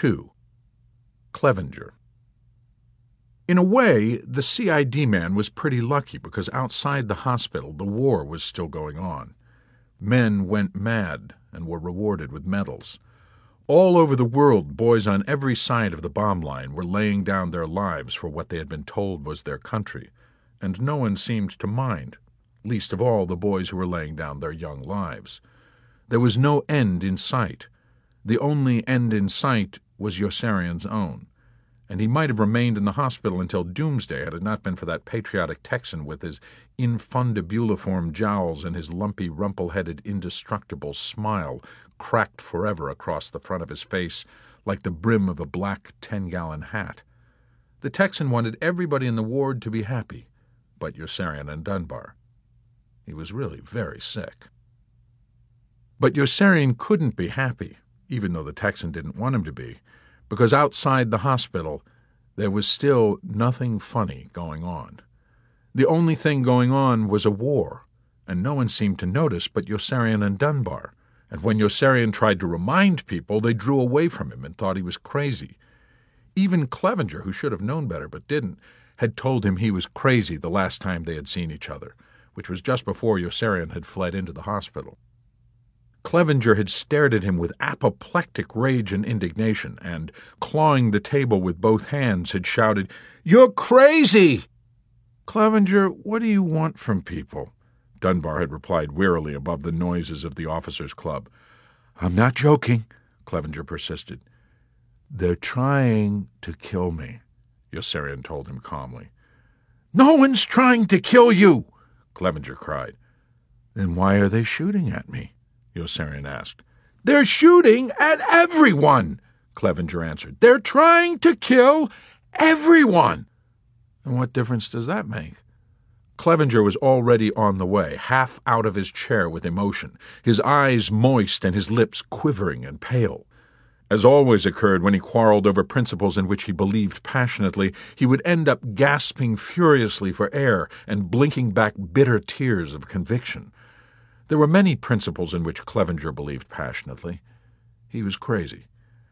2. Clevenger. In a way, the CID man was pretty lucky because outside the hospital the war was still going on. Men went mad and were rewarded with medals. All over the world, boys on every side of the bomb line were laying down their lives for what they had been told was their country, and no one seemed to mind, least of all the boys who were laying down their young lives. There was no end in sight. The only end in sight was Yossarian's own, and he might have remained in the hospital until doomsday had it not been for that patriotic Texan with his infundibuliform jowls and his lumpy, rumple-headed, indestructible smile cracked forever across the front of his face like the brim of a black 10-gallon hat. The Texan wanted everybody in the ward to be happy, but Yossarian and Dunbar. He was really very sick. But Yossarian couldn't be happy, even though the Texan didn't want him to be, because outside the hospital there was still nothing funny going on. The only thing going on was a war, and no one seemed to notice but Yossarian and Dunbar, and when Yossarian tried to remind people, they drew away from him and thought he was crazy. Even Clevenger, who should have known better but didn't, had told him he was crazy the last time they had seen each other, which was just before Yossarian had fled into the hospital. Clevenger had stared at him with apoplectic rage and indignation, and, clawing the table with both hands, had shouted, "You're crazy!" "Clevenger, what do you want from people?" Dunbar had replied wearily above the noises of the officers' club. "I'm not joking," Clevenger persisted. "They're trying to kill me," Yossarian told him calmly. "No one's trying to kill you!" Clevenger cried. "Then why are they shooting at me?" Yossarian asked. "They're shooting at everyone," Clevenger answered. "They're trying to kill everyone." "And what difference does that make?" Clevenger was already on the way, half out of his chair with emotion, his eyes moist and his lips quivering and pale. As always occurred when he quarreled over principles in which he believed passionately, he would end up gasping furiously for air and blinking back bitter tears of conviction. There were many principles in which Clevenger believed passionately. He was crazy.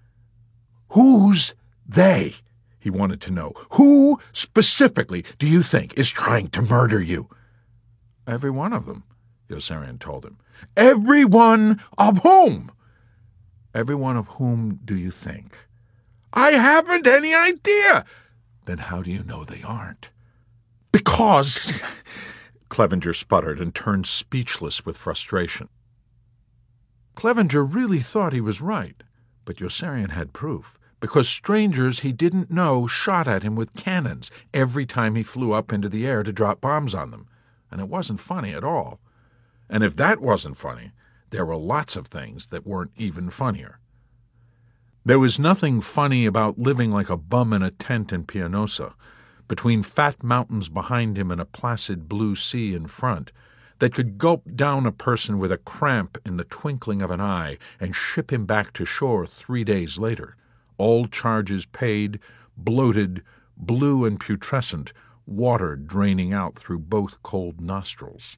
"Who's they?" he wanted to know. "Who, specifically, do you think is trying to murder you?" "Every one of them," Yossarian told him. "Every one of whom?" "Every one of whom do you think?" "I haven't any idea." "Then how do you know they aren't?" "Because—" Clevenger sputtered and turned speechless with frustration. Clevenger really thought he was right, but Yossarian had proof, because strangers he didn't know shot at him with cannons every time he flew up into the air to drop bombs on them, and it wasn't funny at all. And if that wasn't funny, there were lots of things that weren't even funnier. There was nothing funny about living like a bum in a tent in Pianosa, between fat mountains behind him and a placid blue sea in front, that could gulp down a person with a cramp in the twinkling of an eye and ship him back to shore 3 days later, all charges paid, bloated, blue and putrescent, water draining out through both cold nostrils.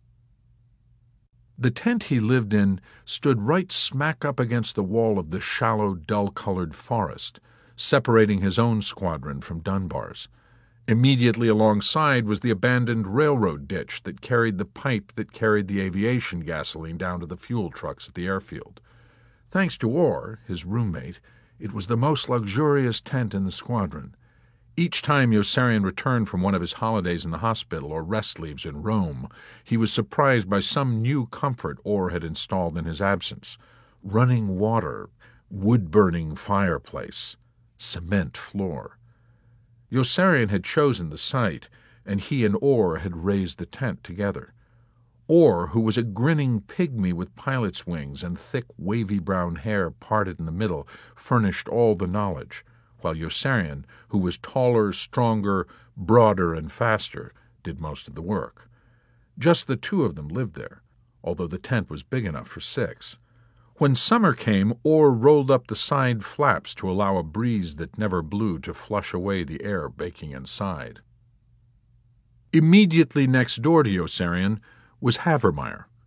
The tent he lived in stood right smack up against the wall of the shallow, dull-colored forest, separating his own squadron from Dunbar's. Immediately alongside was the abandoned railroad ditch that carried the pipe that carried the aviation gasoline down to the fuel trucks at the airfield. Thanks to Orr, his roommate, it was the most luxurious tent in the squadron. Each time Yossarian returned from one of his holidays in the hospital or rest leaves in Rome, he was surprised by some new comfort Orr had installed in his absence. Running water, wood-burning fireplace, cement floor. Yossarian had chosen the site, and he and Orr had raised the tent together. Orr, who was a grinning pygmy with pilot's wings and thick, wavy brown hair parted in the middle, furnished all the knowledge, while Yossarian, who was taller, stronger, broader, and faster, did most of the work. Just the two of them lived there, although the tent was big enough for 6. When summer came, Orr rolled up the side flaps to allow a breeze that never blew to flush away the air baking inside. Immediately next door to Yossarian was Havermeyer,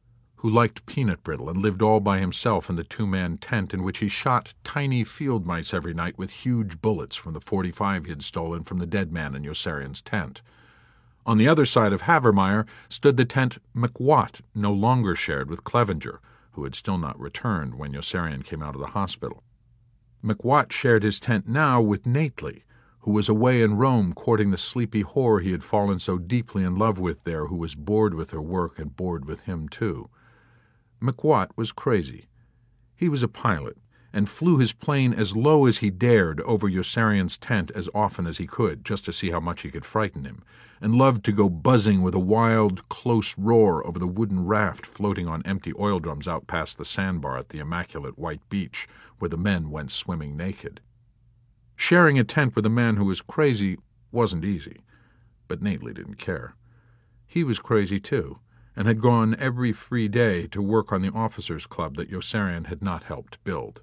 who liked peanut brittle and lived all by himself in the two-man tent in which he shot tiny field mice every night with huge bullets from the .45 he had stolen from the dead man in Yossarian's tent. On the other side of Havermeyer stood the tent McWatt no longer shared with Clevenger, who had still not returned when Yossarian came out of the hospital. McWatt shared his tent now with Nately, who was away in Rome courting the sleepy whore he had fallen so deeply in love with there, who was bored with her work and bored with him too. McWatt was crazy. He was a pilot, and flew his plane as low as he dared over Yossarian's tent as often as he could, just to see how much he could frighten him, and loved to go buzzing with a wild, close roar over the wooden raft floating on empty oil drums out past the sandbar at the immaculate white beach, where the men went swimming naked. Sharing a tent with a man who was crazy wasn't easy, but Nately didn't care. He was crazy too, and had gone every free day to work on the officers' club that Yossarian had not helped build.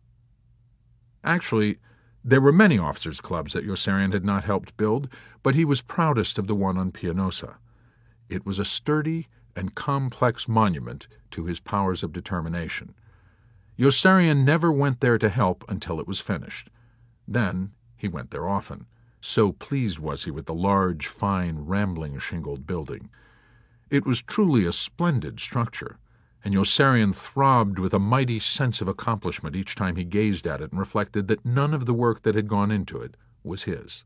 Actually, there were many officers' clubs that Yossarian had not helped build, but he was proudest of the one on Pianosa. It was a sturdy and complex monument to his powers of determination. Yossarian never went there to help until it was finished. Then he went there often, so pleased was he with the large, fine, rambling shingled building. It was truly a splendid structure, and Yossarian throbbed with a mighty sense of accomplishment each time he gazed at it and reflected that none of the work that had gone into it was his.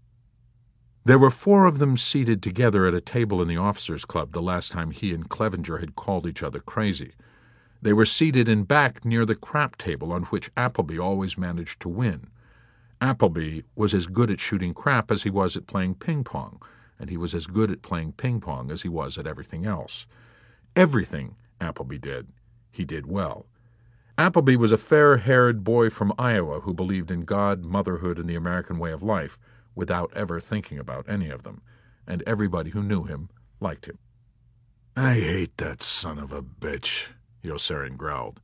There were 4 of them seated together at a table in the officers' club the last time he and Clevenger had called each other crazy. They were seated in back near the crap table on which Appleby always managed to win. Appleby was as good at shooting crap as he was at playing ping-pong, and he was as good at playing ping-pong as he was at everything else. Everything Appleby did, he did well. Appleby was a fair-haired boy from Iowa who believed in God, motherhood, and the American way of life without ever thinking about any of them, and everybody who knew him liked him. "I hate that son of a bitch," Yossarian growled.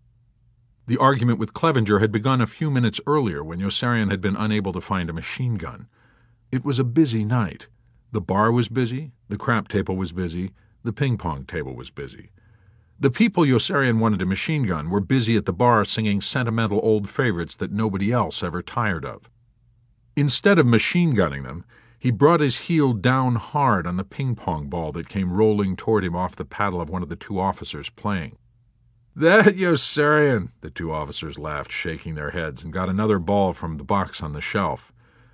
The argument with Clevenger had begun a few minutes earlier when Yossarian had been unable to find a machine gun. It was a busy night. The bar was busy, the crap table was busy, the ping-pong table was busy. The people Yossarian wanted a machine gun were busy at the bar singing sentimental old favorites that nobody else ever tired of. Instead of machine gunning them, he brought his heel down hard on the ping-pong ball that came rolling toward him off the paddle of one of the 2 officers playing. "That Yossarian," the 2 officers laughed, shaking their heads, and got another ball from the box on the shelf.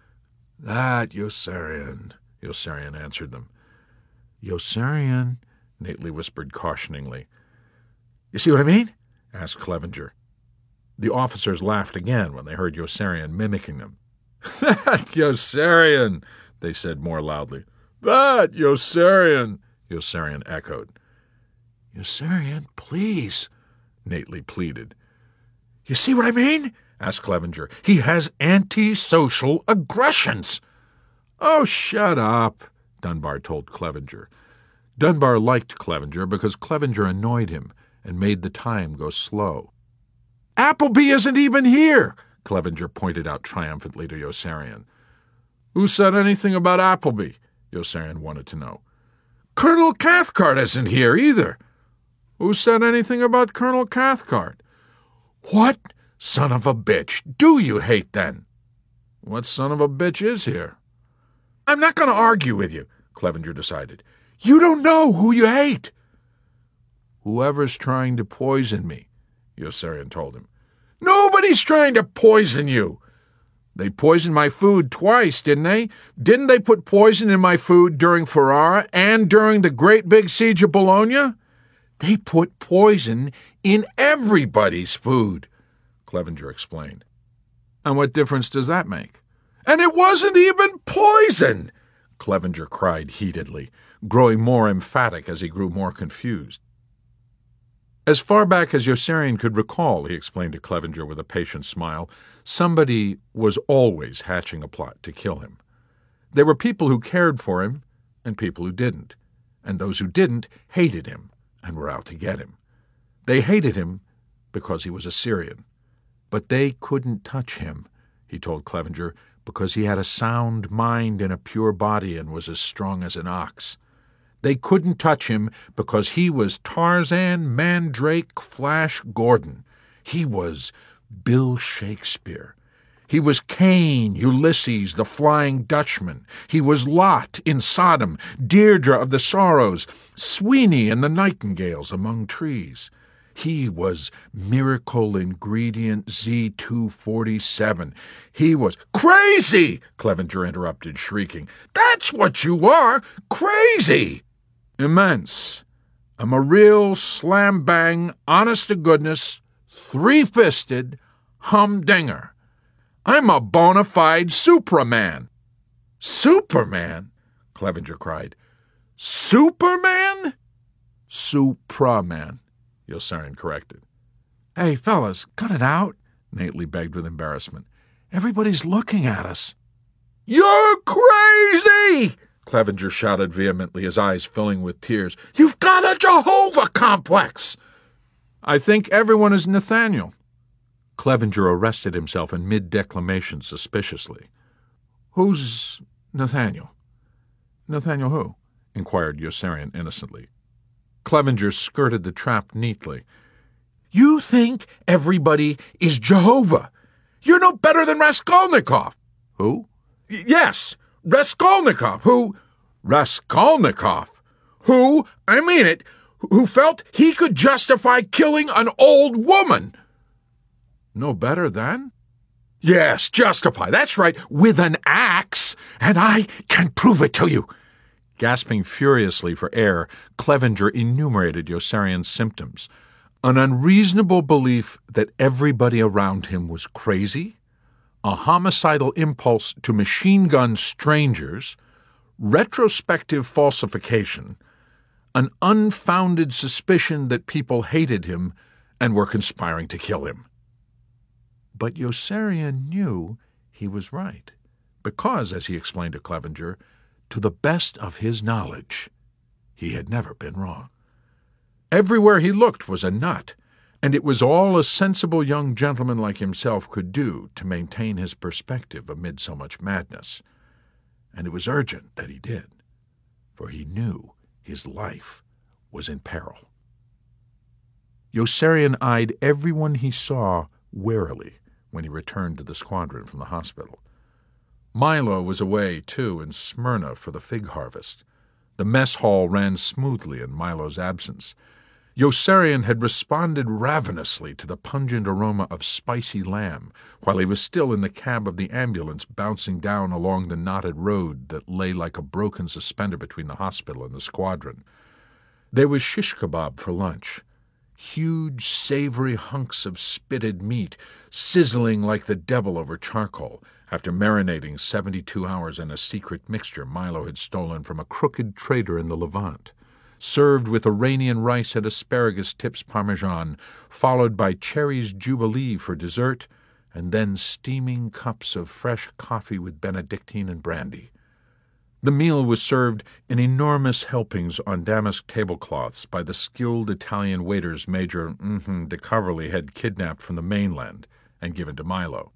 "That Yossarian," Yossarian answered them. "Yossarian," Nately whispered cautioningly. "You see what I mean?" asked Clevenger. The officers laughed again when they heard Yossarian mimicking them. "That Yossarian," they said more loudly. "That Yossarian," Yossarian echoed. "Yossarian, please," Nately pleaded. "You see what I mean?" asked Clevenger. "He has anti-social aggressions." "Oh, shut up," Dunbar told Clevenger. Dunbar liked Clevenger because Clevenger annoyed him and made the time go slow. "Appleby isn't even here," Clevenger pointed out triumphantly to Yossarian. "Who said anything about Appleby?" Yossarian wanted to know. "Colonel Cathcart isn't here either." "Who said anything about Colonel Cathcart?" "What son of a bitch do you hate, then?" "What son of a bitch is here?" "I'm not going to argue with you," Clevenger decided. "You don't know who you hate." "Whoever's trying to poison me," Yossarian told him. "Nobody's trying to poison you." "They poisoned my food twice, didn't they? Didn't they put poison in my food during Ferrara and during the great big siege of Bologna?" "They put poison in everybody's food," Clevenger explained. "And what difference does that make?" "And it wasn't even poison!" Clevenger cried heatedly, growing more emphatic as he grew more confused. As far back as Yossarian could recall, he explained to Clevenger with a patient smile, somebody was always hatching a plot to kill him. There were people who cared for him and people who didn't, and those who didn't hated him and were out to get him. They hated him because he was a Syrian. But they couldn't touch him, he told Clevenger, because he had a sound mind and a pure body and was as strong as an ox. They couldn't touch him because he was Tarzan Mandrake Flash Gordon. He was Bill Shakespeare. He was Cain, Ulysses, the Flying Dutchman. He was Lot in Sodom, Deirdre of the Sorrows, Sweeney and the Nightingales among trees. He was Miracle Ingredient Z247. He was— "Crazy!" Clevenger interrupted, shrieking. "That's what you are! Crazy!" "Immense. I'm a real slam-bang, honest-to-goodness, three-fisted humdinger. I'm a bona fide Supraman." "Superman?" Clevenger cried. "Superman?" "Supraman," Yossarian corrected. "Hey, fellas, cut it out," Nately begged with embarrassment. "Everybody's looking at us." "You're crazy!" Clevenger shouted vehemently, his eyes filling with tears. "You've got a Jehovah complex!" "I think everyone is Nathaniel." Clevenger arrested himself in mid-declamation suspiciously. "Who's Nathaniel?" "Nathaniel who?" inquired Yossarian innocently. Clevenger skirted the trap neatly. "You think everybody is Jehovah. You're no better than Raskolnikov." "Who?" "Yes, Raskolnikov, who—" "Raskolnikov? Who, I mean it, who felt he could justify killing an old woman." "No better than?" "Yes, justify, that's right, with an axe, and I can prove it to you." Gasping furiously for air, Clevenger enumerated Yossarian's symptoms. An unreasonable belief that everybody around him was crazy, a homicidal impulse to machine-gun strangers, retrospective falsification, an unfounded suspicion that people hated him and were conspiring to kill him. But Yossarian knew he was right, because, as he explained to Clevenger, to the best of his knowledge, he had never been wrong. Everywhere he looked was a nut, and it was all a sensible young gentleman like himself could do to maintain his perspective amid so much madness. And it was urgent that he did, for he knew his life was in peril. Yossarian eyed everyone he saw warily when he returned to the squadron from the hospital. Milo was away, too, in Smyrna for the fig harvest. The mess hall ran smoothly in Milo's absence. Yossarian had responded ravenously to the pungent aroma of spicy lamb while he was still in the cab of the ambulance bouncing down along the knotted road that lay like a broken suspender between the hospital and the squadron. There was shish kebab for lunch. Huge, savory hunks of spitted meat, sizzling like the devil over charcoal, after marinating 72 hours in a secret mixture Milo had stolen from a crooked trader in the Levant, served with Iranian rice and asparagus tips parmesan, followed by cherries jubilee for dessert, and then steaming cups of fresh coffee with Benedictine and brandy. The meal was served in enormous helpings on damask tablecloths by the skilled Italian waiters Major de Coverley had kidnapped from the mainland and given to Milo.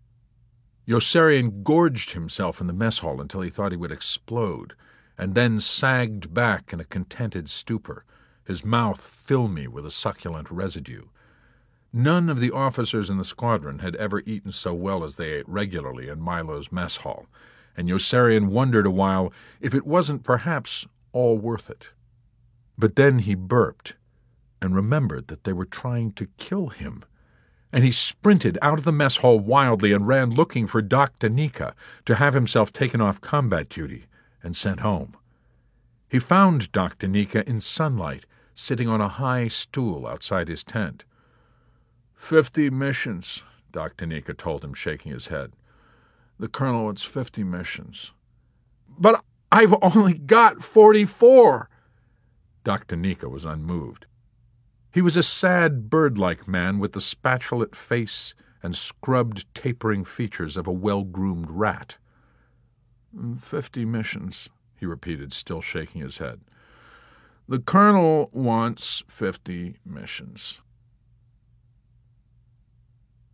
Yossarian gorged himself in the mess hall until he thought he would explode, and then sagged back in a contented stupor, his mouth filmy with a succulent residue. None of the officers in the squadron had ever eaten so well as they ate regularly in Milo's mess hall, and Yossarian wondered a while if it wasn't perhaps all worth it. But then he burped and remembered that they were trying to kill him, and he sprinted out of the mess hall wildly and ran looking for Doc Danica to have himself taken off combat duty and sent home. He found Doc Danica in sunlight, sitting on a high stool outside his tent. 50 missions, Doc Danica told him, shaking his head. The colonel wants 50 missions. But I've only got 44. Doc Danica was unmoved. He was a sad, bird-like man with the spatulate face and scrubbed, tapering features of a well-groomed rat. 50 missions, he repeated, still shaking his head. The colonel wants 50 missions.